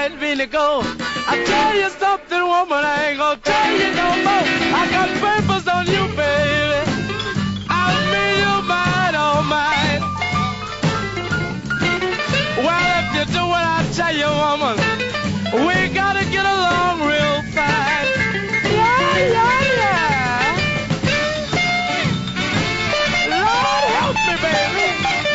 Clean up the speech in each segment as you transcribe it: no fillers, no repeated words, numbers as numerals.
didn't mean to go. I tell you something, woman, I ain't gonna tell you no more. I got papers on you, baby. I'll mean you mine, oh mine. Well, if you do what I tell you, woman, we gotta get along real fine. Yeah, yeah, yeah. Lord help me, baby.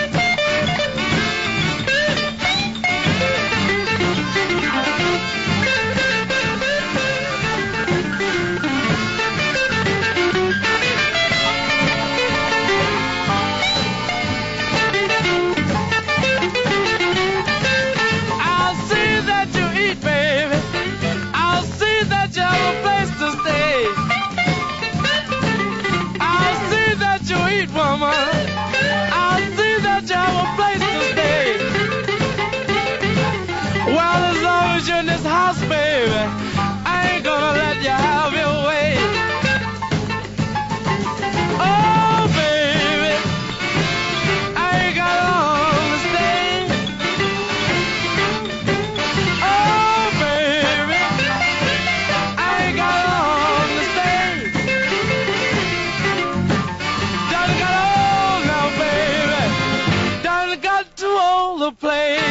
I'll see that you eat, baby. I'll see that you have a place to stay. I'll see that you eat, woman. I'll see that you have a place to stay. Well, as long as you're in this house, baby, I ain't gonna let you have your way. Oh, baby, I ain't got long to stay. Oh, baby, I ain't got long to stay. Done got old now, baby. Done got too old to play.